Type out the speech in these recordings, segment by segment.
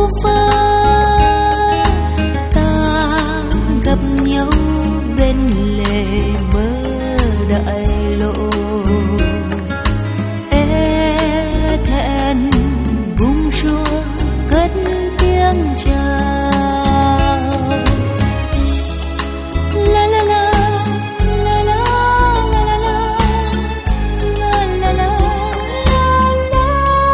vơ. Ta gặp nhau bên lề mơ đại lộ, e thẹn bung chuông cất tiếng chào. La la la la la la la la la la la.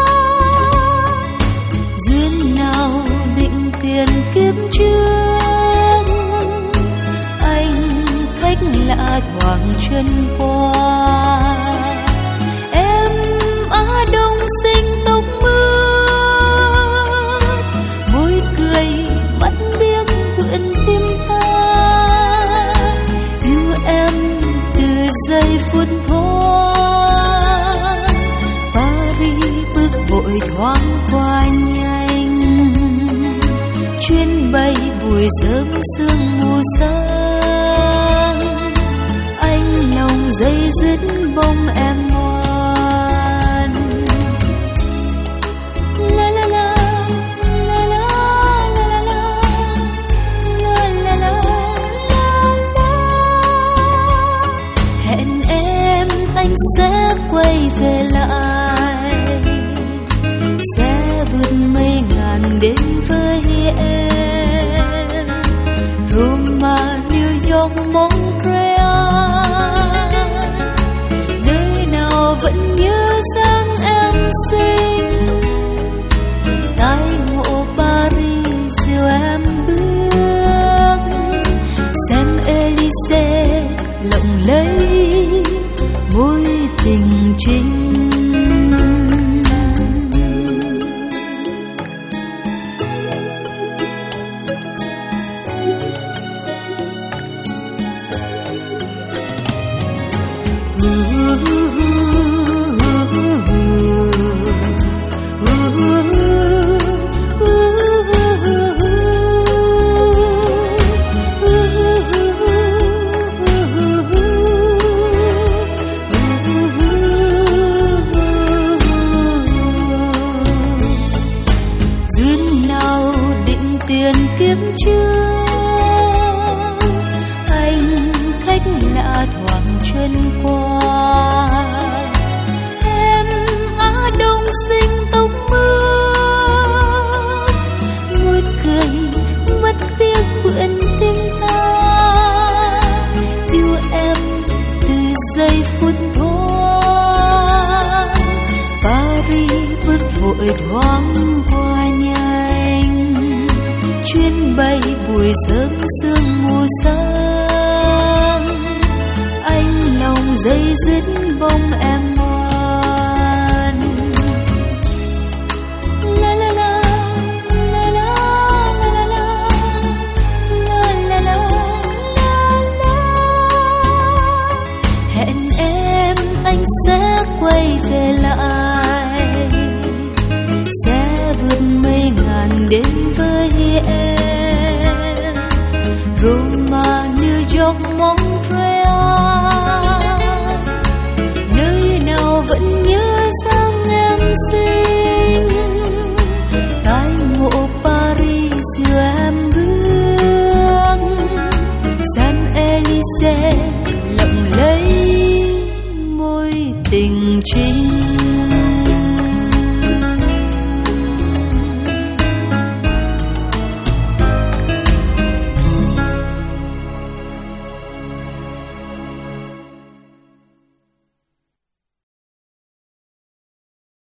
Duyên nào định tiền kiếp trước, anh khách lạ thoảng chân qua. Em Á Đông sinh tóc mướt, môi cười mắt biếc vượn tim ta. Yêu em từ giây phút thoáng, Paris bước vội thoáng qua nhanh. Chuyến bay buổi sớm sương mù sáng, anh lòng dây dứt bông em ngoan. La la la la la la la la la la la. Hẹn em anh sẽ quay về lại, sẽ vượt mây ngàn đến với em. Roma, New York, Montreal, nơi nào vẫn nhớ dáng em xinh. Tái ngộ Paris dìu em bước, Champs-Élysées lộng lẫy mối tình chính. Duyên nào định tiền kiếp trước, anh khách lạ thoảng chân qua. Em Á Đông sinh tóc mướt, môi cười mắt biếc vượn tim ta. Yêu em từ giây phút thoáng, Paris bước vội thoáng qua nhanh. Chuyến bay buổi sớm sương mù sáng, anh lòng dây dứt bông em ngoan. La la la la la la la la la la la. Hẹn em anh sẽ quay về lại, sẽ vượt mây ngàn đến với em. Roma, New York, Montreal, nơi nào vẫn nhớ dáng em xinh. Tái ngộ Paris dìu em bước, Champs-Élysées lộng lẫy mối tình chính.